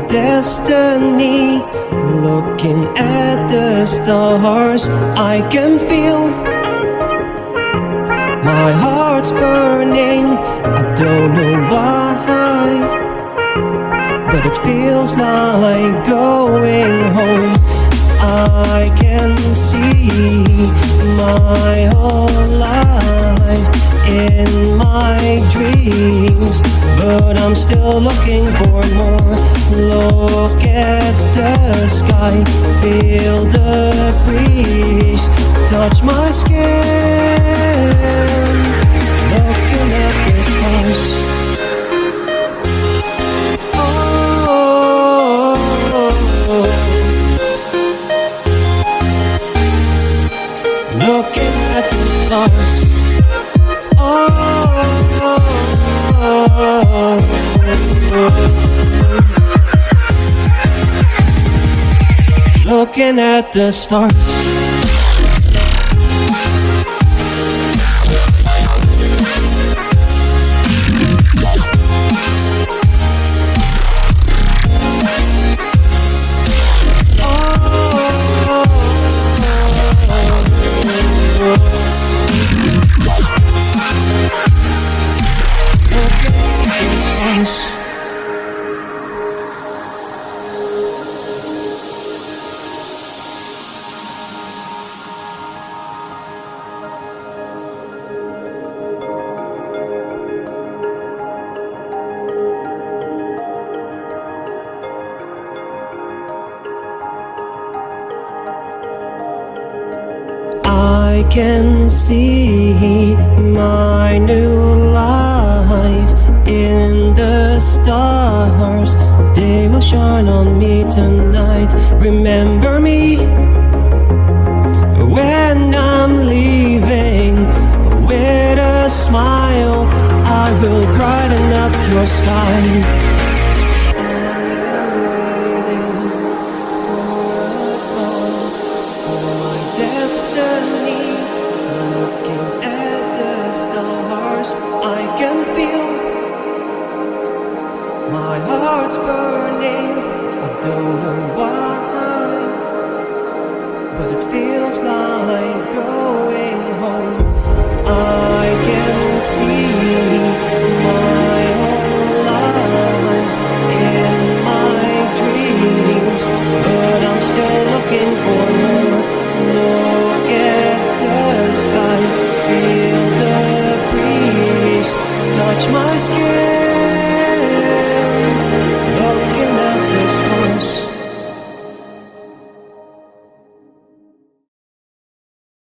destiny. Looking at the stars, I can feel my heart's burning. I don't know why, but it feels like going home. I can see my whole life in my dreams, but I'm still looking for more. Look at the sky, feel the breeze, touch my skin, looking at the stars. Looking at the stars. Looking at the stars. I can see my new life in the stars. They will shine on me tonight. Remember me when I'm leaving. With a smile, I will brighten up your sky. Destiny, looking at the stars, I can feel my heart's burning. I don't know why, but it feels like going home. I can see